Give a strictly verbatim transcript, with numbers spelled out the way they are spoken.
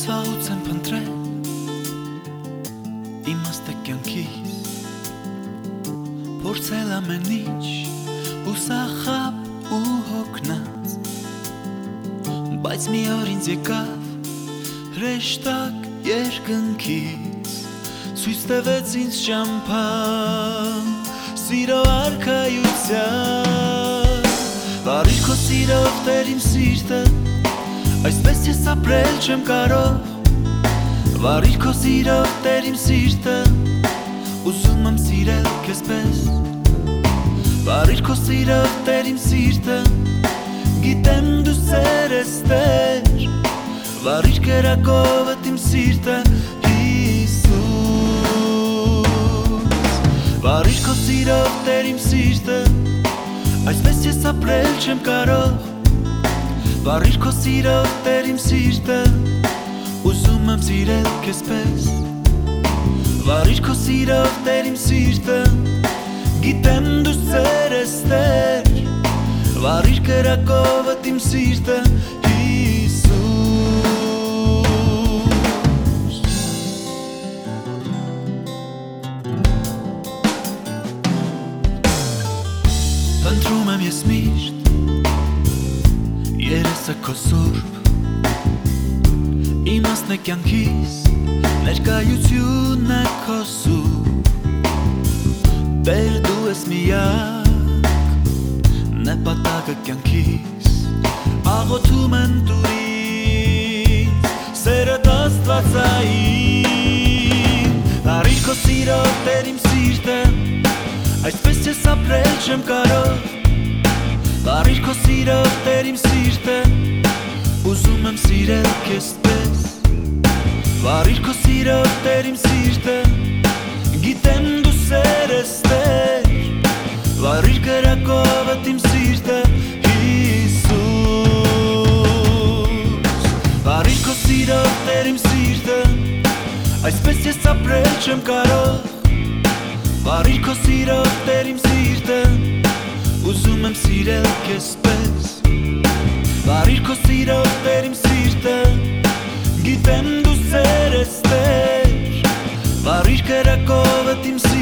վաղուց եմ փնտրել իմաստ է կյանքիս, փորձել ամեն ինչ ու սախապ ու հոգնած, բայց մի օր ինձ եկավ հրեշտակ երկնքից, ցույց տվեց ինձ ճամփան սիրո արքայության, վարիր քո սիրով Տեր իմ սիրտը, այսպես ես ապրել չեմ կարող, վարիր քո սիրով Տեր իմ սիրտը, ուզում եմ սիրել քեզ պես, վարիր քո սիրով Տեր իմ սիրտը, գիտեմ դու սեր ես Տեր, վարիր կերակովդ իմ սիրտը, Հիսուս, վարիր քո սիրով Տեր իմ սիրտը, այսպես ես ապրել չեմ կարող, վարիր քո սիրով Տեր իմ սիրտը, ուզում եմ սիրել քեզ պես, վարիր քո սիրով Տեր իմ սիրտը, գիտեմ դու սեր ես Տեր, վարիր կերակովդ իմ սիրտը, Հիսուս, փնտրում եմ ես միշտ երեսը քո սուրբ, իմաստն է կյանքիս, ներկայությունն է քո սուրբ, Տեր դու ես միակ, նպատակը կյանքիս, աղոթում են տուր ինձ, սերդ Աստվածային, վարիր քո սիրով Տեր իմ սիրտը, այսպես ես ապրել չեմ կարող, վարիր քո սիրով Տեր իմ սիրտը, ուզում եմ սիրել քեզ պես, վարիր քո սիրով Տեր իմ սիրտը, գիտեմ դու սեր ես Տեր, վարիր կերակովդ իմ սիրտը, Հիսուս, վարիր քո սիրով Տեր իմ սիրտը, այսպես ես ապրել չեմ կարող, վարիր քո սիրով Տեր իմ սիրտը, ուզում եմ սիրել քեզ պես, վարիր քո սիրով Տեր իմ սիրտը, գիտեմ դու սեր ես Տեր, վարիր կերակովդ իմ սիրտը,